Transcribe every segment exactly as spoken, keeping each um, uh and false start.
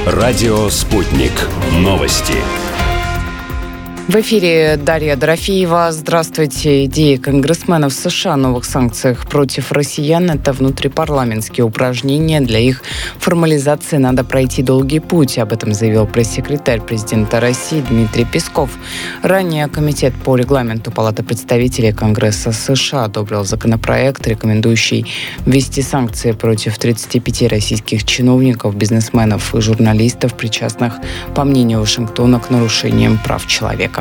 Радио «Спутник». Новости. В эфире Дарья Дорофеева. Здравствуйте. Идея конгрессменов США о новых санкциях против россиян – это внутрипарламентские упражнения. Для их формализации надо пройти долгий путь. Об этом заявил пресс-секретарь президента России Дмитрий Песков. Ранее Комитет по регламенту Палаты представителей Конгресса США одобрил законопроект, рекомендующий ввести санкции против тридцати пяти российских чиновников, бизнесменов и журналистов, причастных, по мнению Вашингтона, к нарушениям прав человека.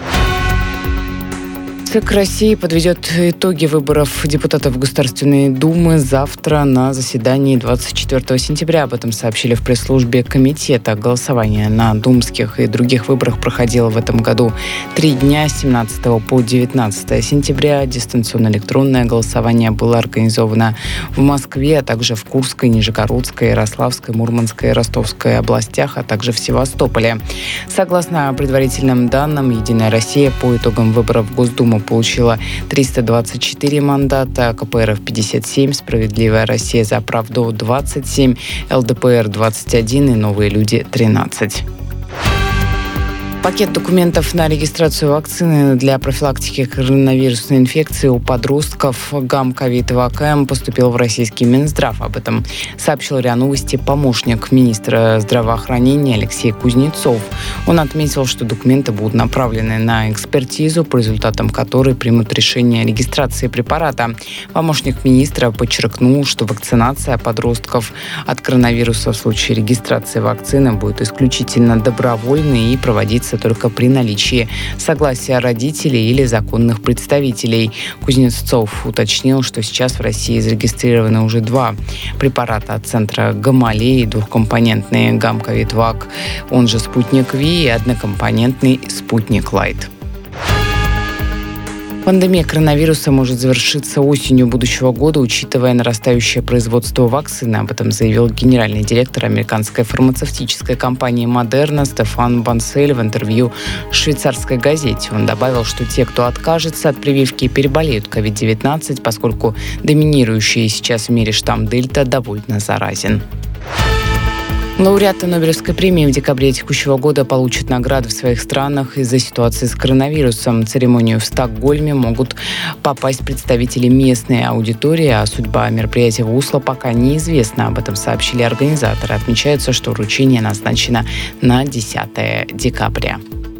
ЦИК России подведет итоги выборов депутатов Государственной Думы завтра на заседании двадцать четвёртого сентября. Об этом сообщили в пресс-службе комитета. Голосование на думских и других выборах проходило в этом году три дня, с семнадцатого по девятнадцатое сентября. Дистанционно-электронное голосование было организовано в Москве, а также в Курской, Нижегородской, Ярославской, Мурманской, Ростовской областях, а также в Севастополе. Согласно предварительным данным, «Единая Россия» по итогам выборов в Госдуму получила триста двадцать четыре мандата, КПРФ пятьдесят семь, «Справедливая Россия» за правду двадцать семь, ЛДПР двадцать один и «Новые люди» тринадцать. Пакет документов на регистрацию вакцины для профилактики коронавирусной инфекции у подростков ГАМ-ковид-ВАК-М поступил в российский Минздрав. Об этом сообщил РИА Новости помощник министра здравоохранения Алексей Кузнецов. Он отметил, что документы будут направлены на экспертизу, по результатам которой примут решение о регистрации препарата. Помощник министра подчеркнул, что вакцинация подростков от коронавируса в случае регистрации вакцины будет исключительно добровольной и проводиться только при наличии согласия родителей или законных представителей. Кузнецов уточнил, что сейчас в России зарегистрированы уже два препарата от центра Гамалеи: двухкомпонентный ГАМ-ковид-ВАК, он же «Спутник Ви», и однокомпонентный «Спутник Лайт». Пандемия коронавируса может завершиться осенью будущего года, учитывая нарастающее производство вакцины. Об этом заявил генеральный директор американской фармацевтической компании Moderna Стефан Бансель в интервью швейцарской газете. Он добавил, что те, кто откажется от прививки, переболеют ковид девятнадцать, поскольку доминирующий сейчас в мире штамм Дельта довольно заразен. Лауреаты Нобелевской премии в декабре текущего года получат награды в своих странах из-за ситуации с коронавирусом. В церемонию в Стокгольме могут попасть представители местной аудитории, а судьба мероприятия в Осло пока неизвестна. Об этом сообщили организаторы. Отмечается, что вручение назначено на десятое декабря.